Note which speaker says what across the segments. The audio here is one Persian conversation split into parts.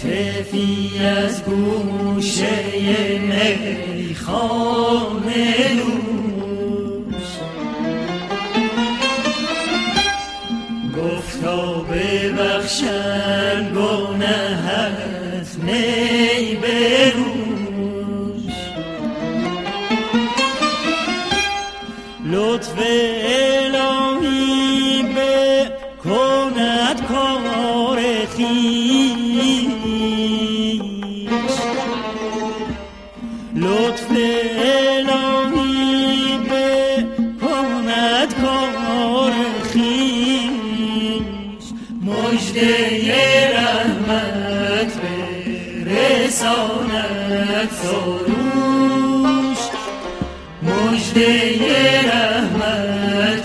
Speaker 1: هاتفی از گوشه میخانه دوش گفتا ببخشن گناهت می بروش لطف الهی بکند کار خویش لطف الهی بکند کار خویش مژده رحمت برساند سروش مژده رحمت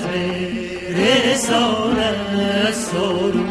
Speaker 1: برساند سروش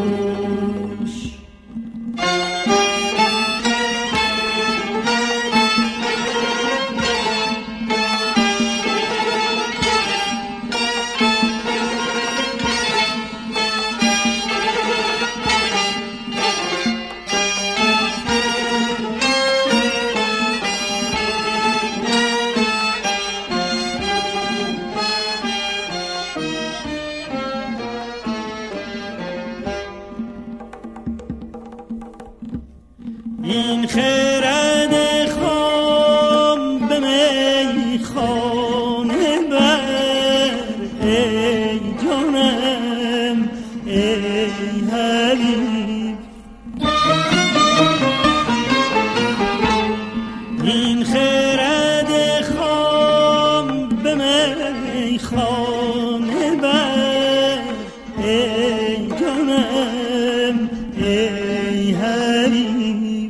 Speaker 1: این خرد خام به میخانه بر ای جانم ای حبیب این خرد خام به میخانه بر ای جانم ای حبیب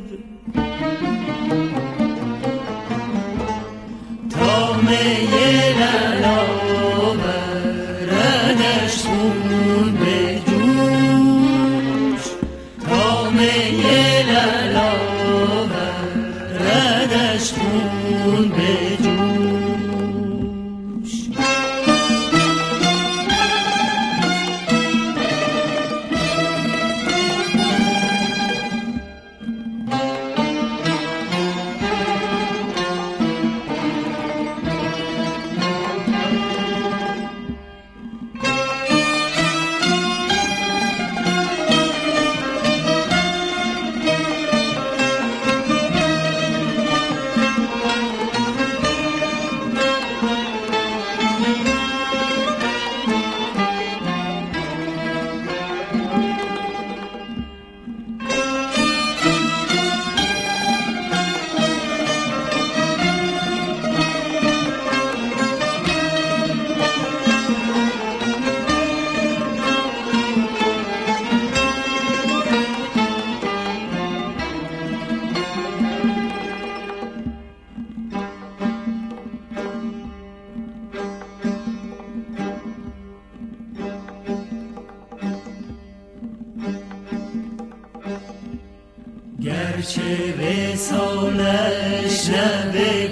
Speaker 1: گرچه وصالش نه به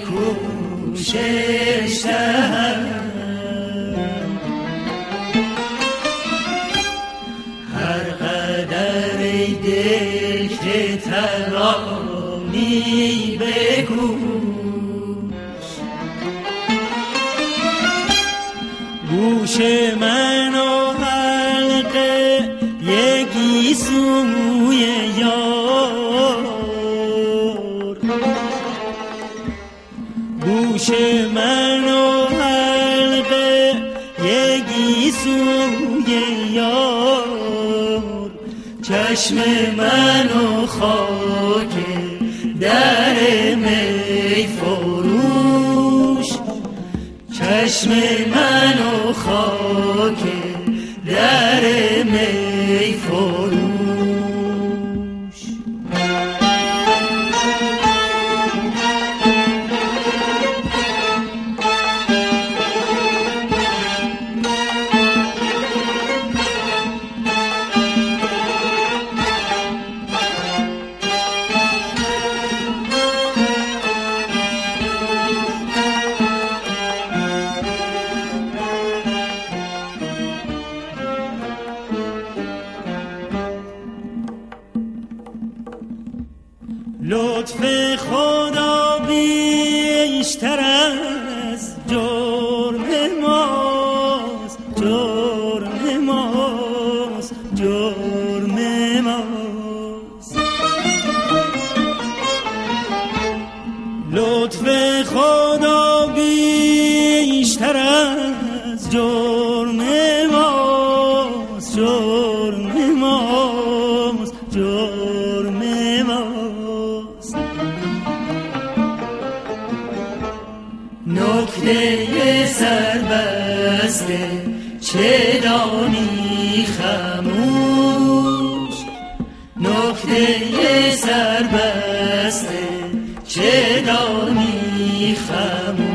Speaker 1: کوشش هر قدر ای دل که ترانی بگوش گوش من و حلقه یکی سوی گوش من و حلقه یکی سوی یار چشم من و خاک در می فروش چشم من و خاک در می فروش لطف خدا بیشتر از جرم ماست، جرم ماست، جرم ماست. لطف خدا بیشتر از جرم ماست، جرم ماست، جرم ماست. نکته سربسته چه دانی خموش، نکته سربسته چه دانی خموش.